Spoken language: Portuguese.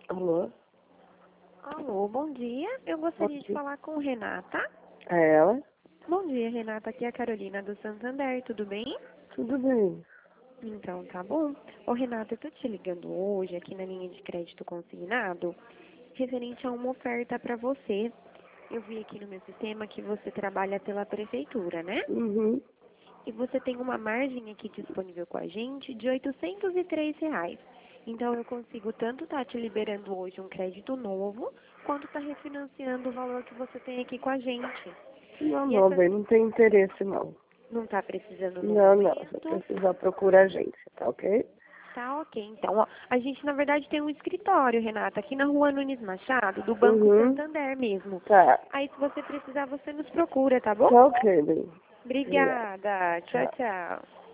Alô? Alô, bom dia. Eu gostaria de falar com Renata. É ela? Bom dia, Renata. Aqui é a Carolina do Santander, tudo bem? Tudo bem. Então, tá bom. Ô, Renata, eu tô te ligando hoje aqui na linha de crédito consignado, referente a uma oferta para você. Eu vi aqui no meu sistema que você trabalha pela prefeitura, né? Uhum. E você tem uma margem aqui disponível com a gente de R$ 803. Então, eu consigo tanto estar te liberando hoje um crédito novo, quanto estar refinanciando o valor que você tem aqui com a gente. E Não, essa bem, não tem interesse, não. não está precisando no Não. Se momento? precisar, procura a agência, tá ok? Tá ok. Então, ó, a gente, na verdade, tem um escritório, Renata, aqui na Rua Nunes Machado, do Banco Uhum. Santander mesmo. Tá. Aí, se você precisar, você nos procura, tá bom? Tá ok, bem. Obrigada. Obrigada. Tchau, Tchau. tchau.